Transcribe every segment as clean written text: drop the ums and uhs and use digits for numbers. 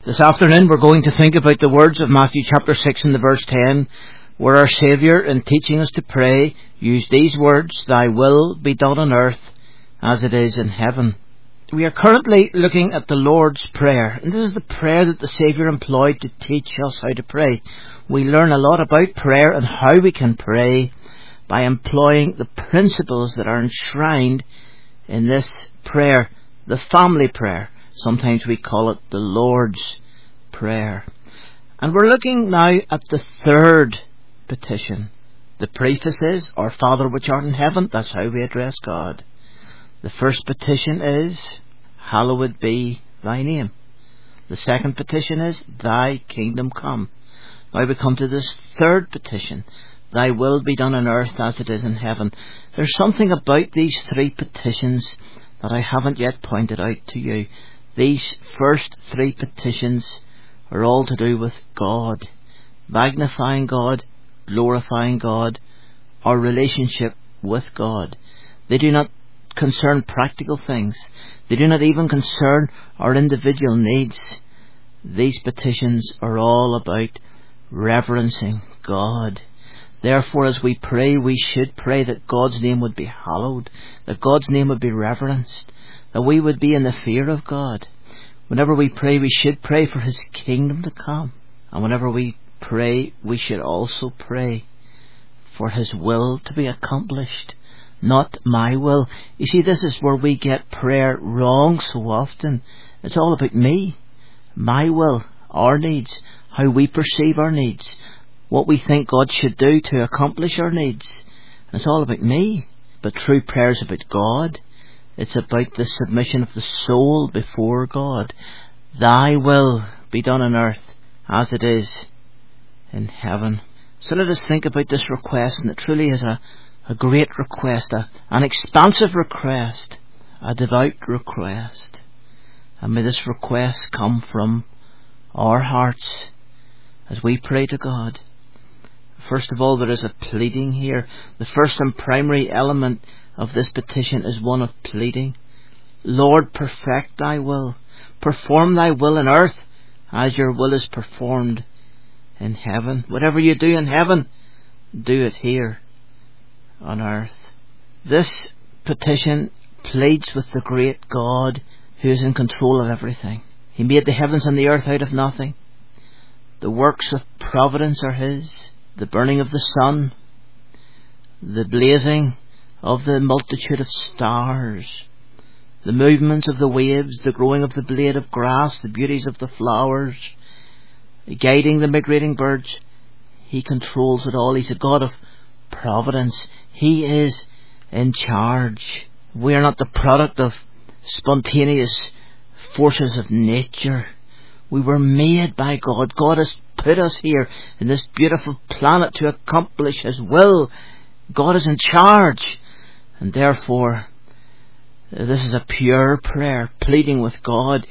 This afternoon we're going to think about the words of Matthew chapter 6 and the verse 10, where our Saviour, in teaching us to pray, used these words, "Thy will be done on earth as it is in heaven." We are currently looking at the Lord's Prayer, and this is the prayer that the Saviour employed to teach us how to pray. We learn a lot about prayer and how we can pray by employing the principles that are enshrined in this prayer, the family prayer. Sometimes we call it the Lord's Prayer. And we're looking now at the third petition. The preface is, "Our Father which art in heaven." That's how we address God. The first petition is, "Hallowed be thy name." The second petition is, "Thy kingdom come." Now we come to this third petition, "Thy will be done on earth as it is in heaven." There's something about these three petitions that I haven't yet pointed out to you. These first three petitions are all to do with God, magnifying God, glorifying God, our relationship with God. They do not concern practical things. They do not even concern our individual needs. These petitions are all about reverencing God. Therefore, as we pray, we should pray that God's name would be hallowed, that God's name would be reverenced, that we would be in the fear of God. Whenever we pray, we should pray for His kingdom to come. And whenever we pray, we should also pray for His will to be accomplished, not my will. You see, this is where we get prayer wrong so often. It's all about me, my will, our needs, how we perceive our needs, what we think God should do to accomplish our needs. And it's all about me. But true prayer is about God. It's about the submission of the soul before God. "Thy will be done on earth as it is in heaven." So let us think about this request, and it truly is a great request, an expansive request, a devout request. And may this request come from our hearts as we pray to God. First of all, there is a pleading here. The first and primary element of this petition is one of pleading. "Lord, perfect thy will. Perform thy will on earth as your will is performed in heaven." Whatever you do in heaven, do it here on earth. This petition pleads with the great God who is in control of everything. He made the heavens and the earth out of nothing. The works of providence are His. The burning of the sun, the blazing of the multitude of stars, the movements of the waves, the growing of the blade of grass, the beauties of the flowers, guiding the migrating birds. He controls it all. He's a God of providence. He is in charge. We are not the product of spontaneous forces of nature. We were made by God. God has put us here in this beautiful planet to accomplish His will. God is in charge. And therefore, this is a pure prayer, pleading with God,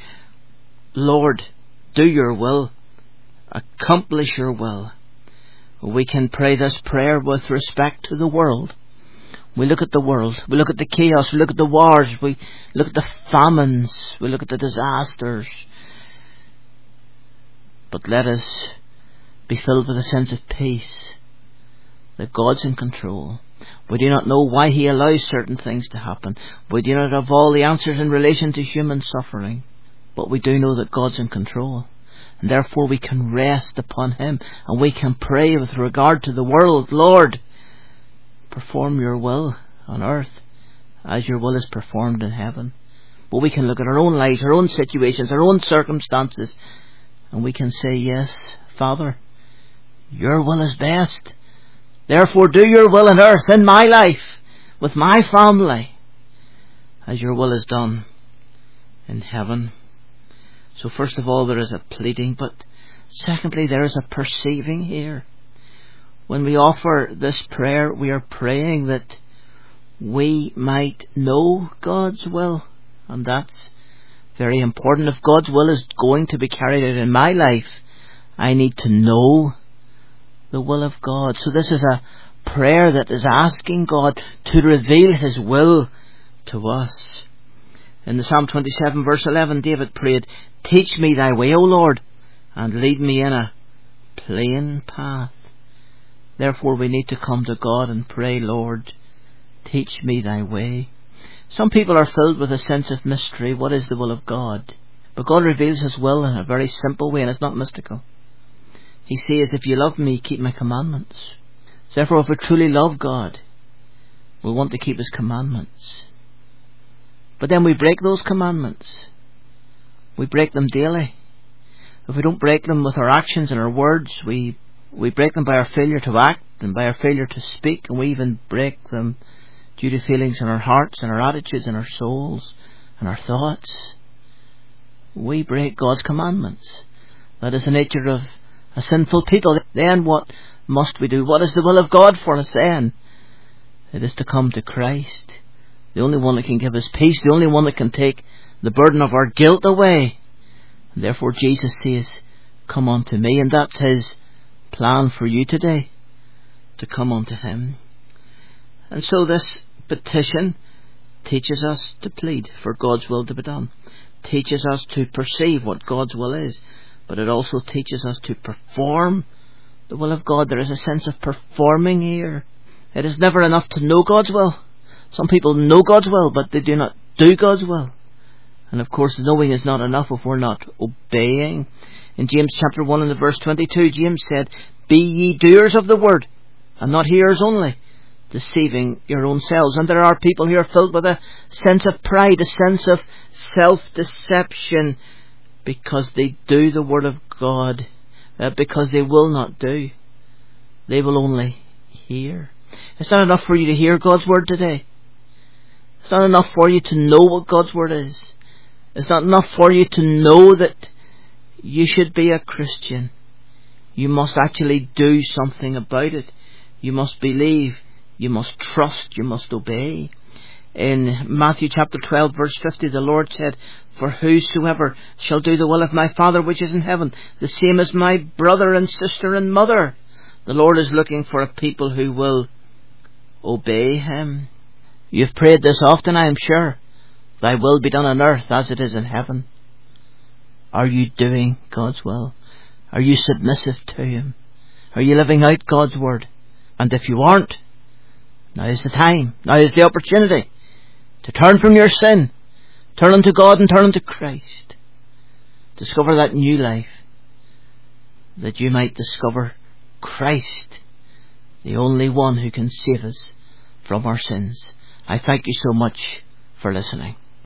"Lord, do your will. Accomplish your will." We can pray this prayer with respect to the world. We look at the world. We look at the chaos. We look at the wars. We look at the famines. We look at the disasters. But let us be filled with a sense of peace, that God's in control. We do not know why He allows certain things to happen. We do not have all the answers in relation to human suffering. But we do know that God's in control. And therefore we can rest upon Him. And we can pray with regard to the world, "Lord, perform your will on earth as your will is performed in heaven." But we can look at our own lives, our own situations, our own circumstances, and we can say, "Yes, Father, your will is best. Therefore do your will on earth in my life, with my family, as your will is done in heaven." So first of all, there is a pleading, but secondly, there is a perceiving here. When we offer this prayer, we are praying that we might know God's will, and that's very important. If God's will is going to be carried out in my life, I need to know the will of God. So this is a prayer that is asking God to reveal His will to us. In the Psalm 27 verse 11, David prayed, "Teach me thy way, O Lord, and lead me in a plain path." Therefore we need to come to God and pray, "Lord, teach me thy way." Some people are filled with a sense of mystery. What is the will of God? But God reveals His will in a very simple way, and it's not mystical. He says, "If you love me, keep my commandments." Therefore, if we truly love God, we want to keep His commandments. But then we break those commandments. We break them daily. If we don't break them with our actions and our words, we break them by our failure to act and by our failure to speak, and we even break them due to feelings in our hearts and our attitudes and our souls and our thoughts. We break God's commandments. That is the nature of a sinful people. Then what must we do? What is the will of God for us then? It is to come to Christ, the only one that can give us peace, the only one that can take the burden of our guilt away. And therefore Jesus says, "Come unto me," and that's His plan for you today, to come unto Him. And so this petition teaches us to plead for God's will to be done, teaches us to perceive what God's will is, but it also teaches us to perform the will of God. There is a sense of performing here. It is never enough to know God's will. Some people know God's will, but they do not do God's will. And of course, knowing is not enough if we're not obeying. In James chapter 1 and the verse 22, James said, "Be ye doers of the word, and not hearers only, deceiving your own selves." And there are people here filled with a sense of pride, a sense of self-deception, because they do the word of God, because they will not do. They will only hear. It's not enough for you to hear God's word today. It's not enough for you to know what God's word is. It's not enough for you to know that you should be a Christian. You must actually do something about it. You must believe. You must trust. You must obey. In Matthew chapter 12 verse 50, the Lord said, "For whosoever shall do the will of my Father which is in heaven, the same as my brother and sister and mother." The Lord is looking for a people who will obey Him. You've prayed this often, I am sure. "Thy will be done on earth as it is in heaven." Are you doing God's will? Are you submissive to Him? Are you living out God's word? And if you aren't, now is the time, now is the opportunity to turn from your sin, turn unto God and turn unto Christ. Discover that new life, that you might discover Christ, the only one who can save us from our sins. I thank you so much for listening.